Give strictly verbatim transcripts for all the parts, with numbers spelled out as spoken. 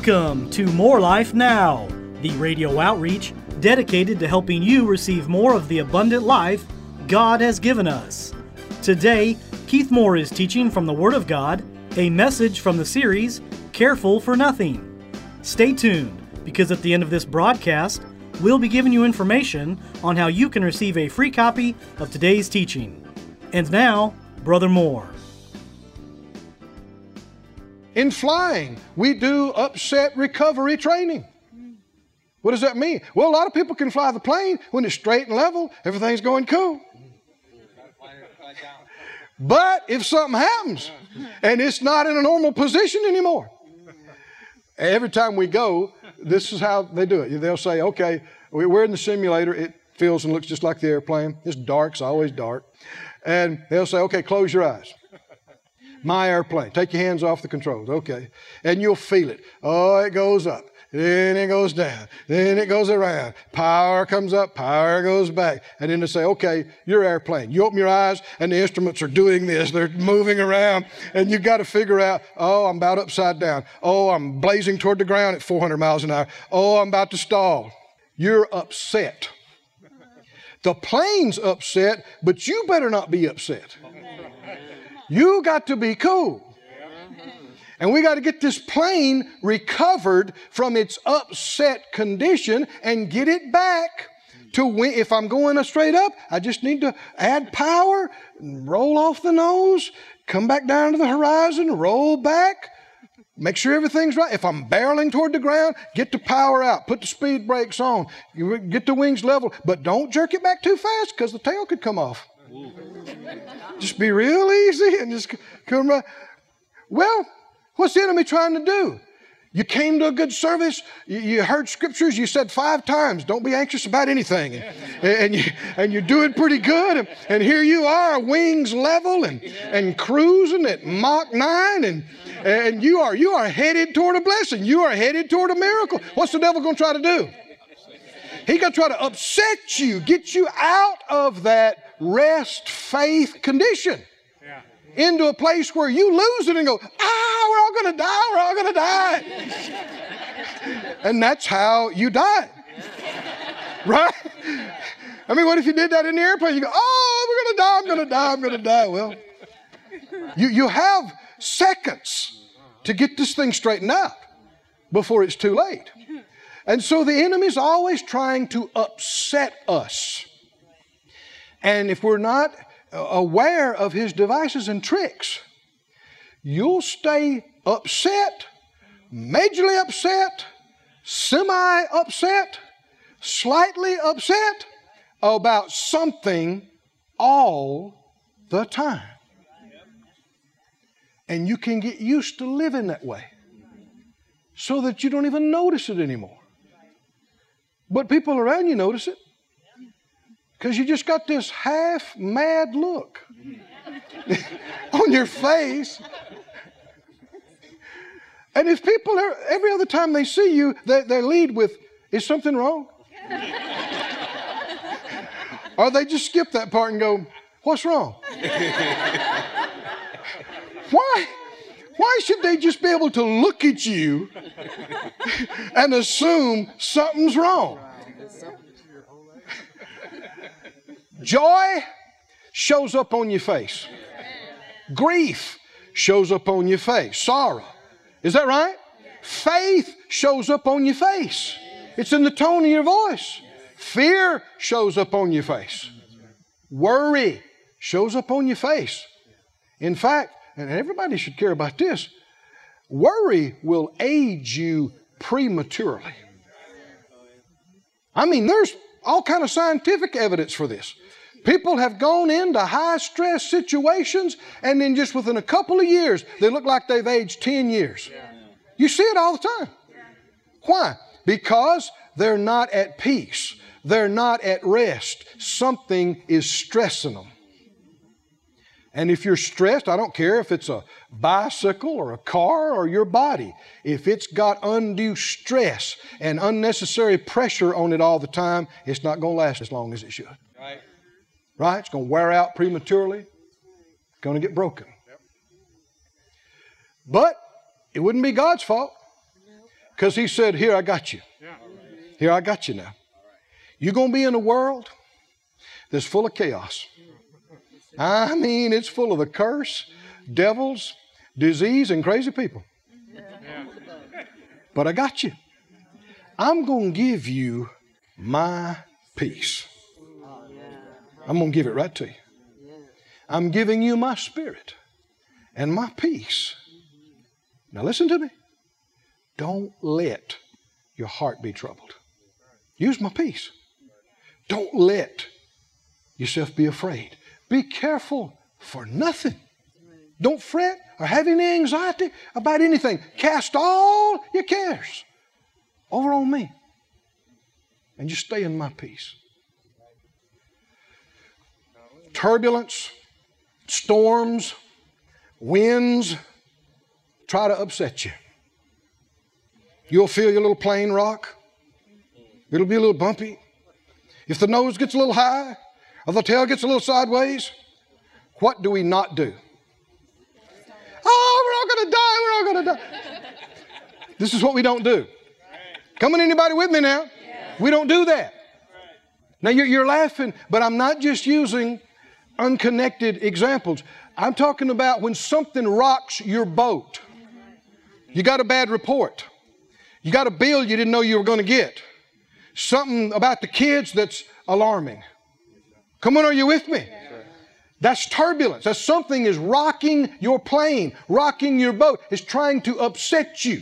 Welcome to More Life Now, the radio outreach dedicated to helping you receive more of the abundant life God has given us. Today, Keith Moore is teaching from the Word of God, a message from the series, Careful for Nothing. Stay tuned, because at the end of this broadcast, we'll be giving you information on how you can receive a free copy of today's teaching. And now, Brother Moore. In flying, we do upset recovery training. What does that mean? Well, a lot of people can fly the plane when it's straight and level, everything's going cool. But if something happens and it's not in a normal position anymore, every time we go, this is how they do it. They'll say, okay, we're in the simulator. It feels and looks just like the airplane. It's dark. It's always dark. And they'll say, okay, close your eyes. My airplane. Take your hands off the controls. Okay. And you'll feel it. Oh, it goes up. Then it goes down. Then it goes around. Power comes up. Power goes back. And then they say, okay, your airplane. You open your eyes and the instruments are doing this. They're moving around. And you got to figure out, oh, I'm about upside down. Oh, I'm blazing toward the ground at four hundred miles an hour. Oh, I'm about to stall. You're upset. The plane's upset, but you better not be upset. You got to be cool. And we got to get this plane recovered from its upset condition and get it back to when, if I'm going straight up, I just need to add power, roll off the nose, come back down to the horizon, roll back, make sure everything's right. If I'm barreling toward the ground, get the power out, put the speed brakes on, get the wings level, but don't jerk it back too fast because the tail could come off. Just be real easy and just come right. Well, what's the enemy trying to do? You came to a good service, you, you heard scriptures, you said five times, don't be anxious about anything. And, and, you, and you're doing pretty good. And, and here you are, wings level and, and cruising at Mach nine. And, and you are you are headed toward a blessing. You are headed toward a miracle. What's the devil going to try to do? He's going to try to upset you, get you out of that rest, faith condition. Yeah. Into a place where you lose it and go, ah, we're all going to die, we're all going to die. And that's how you die. Right? I mean, what if you did that in the airplane? You go, oh, we're going to die, I'm going to die, I'm going to die. Well, you, you have seconds to get this thing straightened out before it's too late. And so the enemy's always trying to upset us. And if we're not aware of his devices and tricks, you'll stay upset, majorly upset, semi-upset, slightly upset about something all the time. And you can get used to living that way so that you don't even notice it anymore. But people around you notice it. Because you just got this half-mad look on your face. And if people, are, every other time they see you, they, they lead with, is something wrong? Or they just skip that part and go, what's wrong? Why? Why should they just be able to look at you and assume something's wrong? Joy shows up on your face. Grief shows up on your face. Sorrow. Is that right? Faith shows up on your face. It's in the tone of your voice. Fear shows up on your face. Worry shows up on your face. In fact, and everybody should care about this, worry will age you prematurely. I mean, there's all kind of scientific evidence for this. People have gone into high-stress situations, and then just within a couple of years, they look like they've aged ten years. You see it all the time. Why? Because they're not at peace. They're not at rest. Something is stressing them. And if you're stressed, I don't care if it's a bicycle or a car or your body. If it's got undue stress and unnecessary pressure on it all the time, it's not going to last as long as it should. Right? Right? It's going to wear out prematurely. It's going to get broken. Yep. But it wouldn't be God's fault. Because he said, here, I got you. Here, I got you now. You're going to be in a world that's full of chaos. I mean, it's full of the curse, devils, disease, and crazy people. But I got you. I'm going to give you my peace. I'm going to give it right to you. I'm giving you my spirit and my peace. Now listen to me. Don't let your heart be troubled. Use my peace. Don't let yourself be afraid. Be careful for nothing. Don't fret or have any anxiety about anything. Cast all your cares over on me. And just stay in my peace. Turbulence, storms, winds try to upset you. You'll feel your little plane rock. It'll be a little bumpy. If the nose gets a little high or the tail gets a little sideways, what do we not do? Oh, we're all going to die. We're all going to die. This is what we don't do. Come on, anybody with me now? We don't do that. Now, you're, you're laughing, but I'm not just using unconnected examples. I'm talking about when something rocks your boat. You got a bad report. You got a bill you didn't know you were going to get. Something about the kids that's alarming. Come on, are you with me? That's turbulence. That's something is rocking your plane, rocking your boat. It's trying to upset you.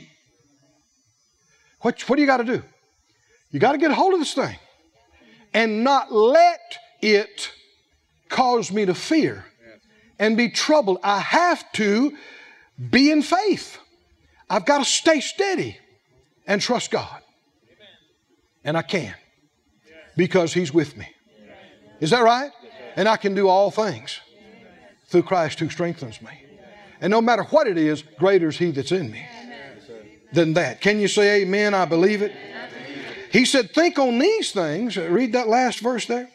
What, what do you got to do? You got to get a hold of this thing and not let it cause me to fear and be troubled. I have to be in faith. I've got to stay steady and trust God. And I can because He's with me. Is that right? And I can do all things through Christ who strengthens me. And no matter what it is, greater is He that's in me than that. Can you say amen? I believe it. He said, think on these things. Read that last verse there.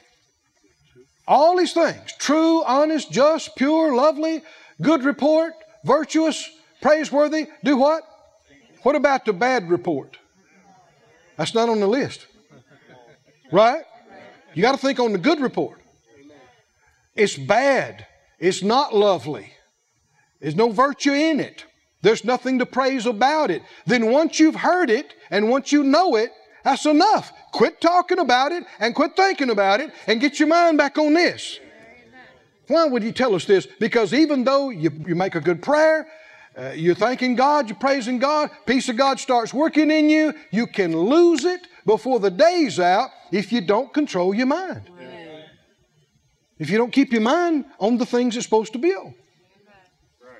All these things, true, honest, just, pure, lovely, good report, virtuous, praiseworthy. Do what? What about the bad report? That's not on the list. Right? You got to think on the good report. It's bad. It's not lovely. There's no virtue in it. There's nothing to praise about it. Then once you've heard it and once you know it, that's enough. Quit talking about it and quit thinking about it and get your mind back on this. Why would He tell us this? Because even though you, you make a good prayer, uh, you're thanking God, you're praising God, peace of God starts working in you, you can lose it before the day's out if you don't control your mind. Right. If you don't keep your mind on the things it's supposed to be on. Right.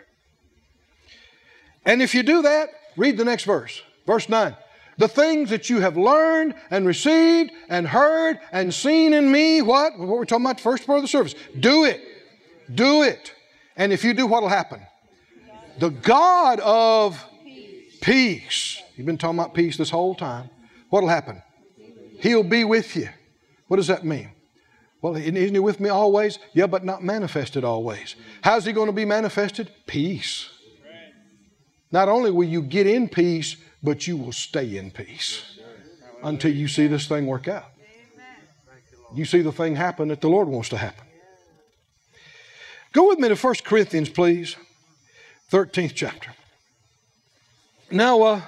And if you do that, read the next verse. Verse nine. The things that you have learned and received and heard and seen in me, what? What we're talking about the first part of the service. Do it. Do it. And if you do, what will happen? The God of peace. You've been talking about peace this whole time. What will happen? He'll be with you. What does that mean? Well, isn't He with me always? Yeah, but not manifested always. How's He going to be manifested? Peace. Not only will you get in peace, but you will stay in peace until you see this thing work out. You see the thing happen that the Lord wants to happen. Go with me to First Corinthians, please. thirteenth chapter. Now, uh,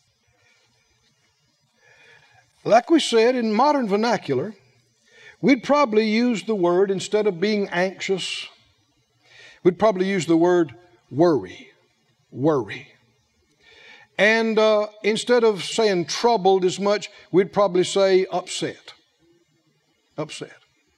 like we said, in modern vernacular, we'd probably use the word, instead of being anxious, we'd probably use the word worry. Worry. And uh, instead of saying troubled as much, we'd probably say upset. Upset.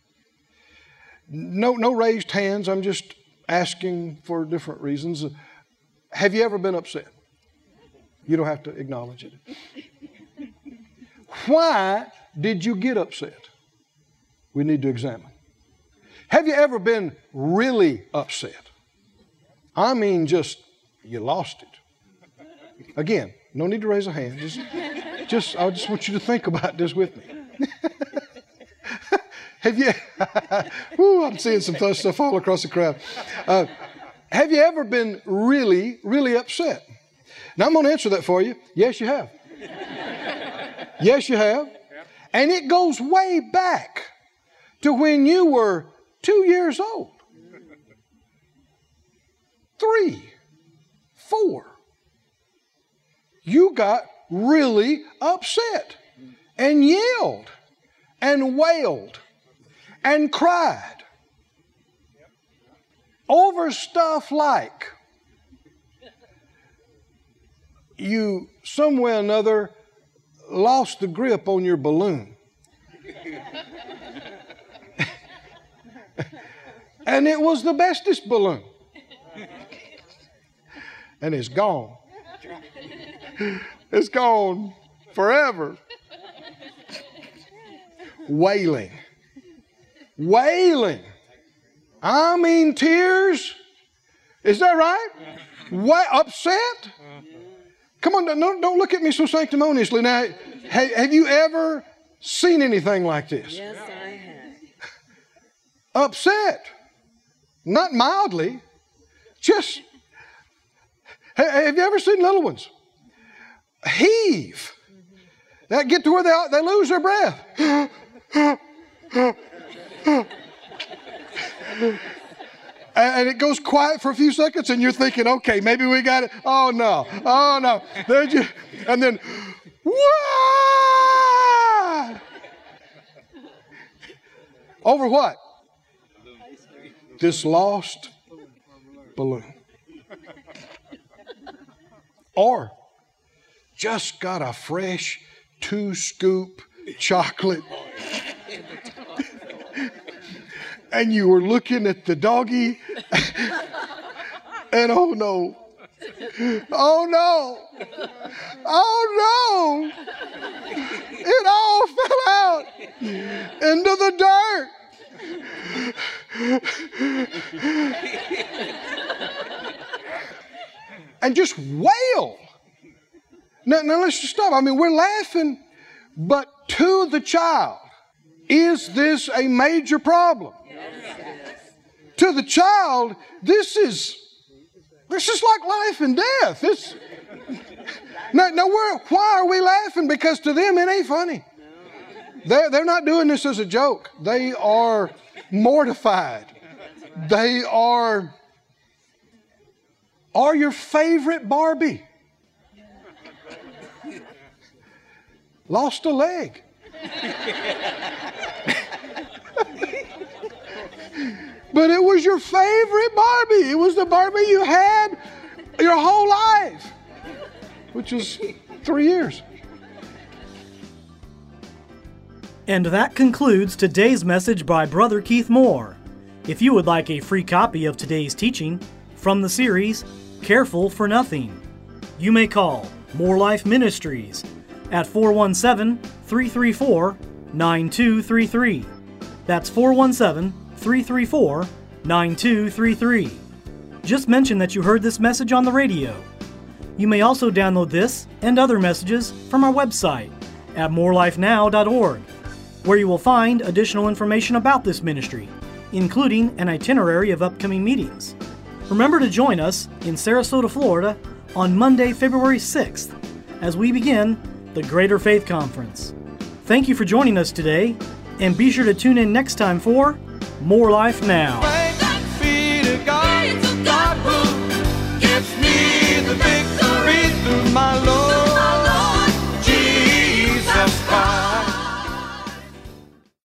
No, no raised hands. I'm just asking for different reasons. Have you ever been upset? You don't have to acknowledge it. Why did you get upset? We need to examine. Have you ever been really upset? I mean, just you lost it. Again, no need to raise a hand. Just, just I just want you to think about this with me. Have you? Woo, I'm seeing some stuff all across the crowd. Uh, have you ever been really, really upset? Now I'm going to answer that for you. Yes, you have. Yes, you have. And it goes way back to when you were two years old. Three, four. You got really upset and yelled and wailed and cried over stuff like you, some way or another, lost the grip on your balloon. And it was the bestest balloon. And it's gone. It's gone forever. Wailing. Wailing. I mean tears. Is that right? What, upset? Come on, don't, don't look at me so sanctimoniously. Now, have you ever seen anything like this? Yes, I have. Upset. Not mildly. Just, have you ever seen little ones heave? That get to where they, they lose their breath. And it goes quiet for a few seconds, and you're thinking, okay, maybe we got it. Oh, no. Oh, no. They're just, and then, wah! Over what? This lost balloon. Or just got a fresh two-scoop chocolate. And you were looking at the doggy, and oh no, oh no, oh no, it all fell out into the dirt. And just wail. Now, now let's just stop. I mean, we're laughing, but to the child, is this a major problem? To the child, this is this is like life and death. This, now, now we're, why are we laughing? Because to them it ain't funny. They're, they're not doing this as a joke. They are mortified. They are, are your favorite Barbie. Lost a leg. But it was your favorite Barbie. It was the Barbie you had your whole life, which is three years. And that concludes today's message by Brother Keith Moore. If you would like a free copy of today's teaching from the series, Careful for Nothing, you may call More Life Ministries at four one seven, three three four, nine two three three. That's four one seven, three three four, nine two three three. Just mention that you heard this message on the radio. You may also download this and other messages from our website at more life now dot org, where you will find additional information about this ministry, including an itinerary of upcoming meetings. Remember to join us in Sarasota, Florida on Monday, February sixth, as we begin the Greater Faith Conference. Thank you for joining us today, and be sure to tune in next time for More Life Now.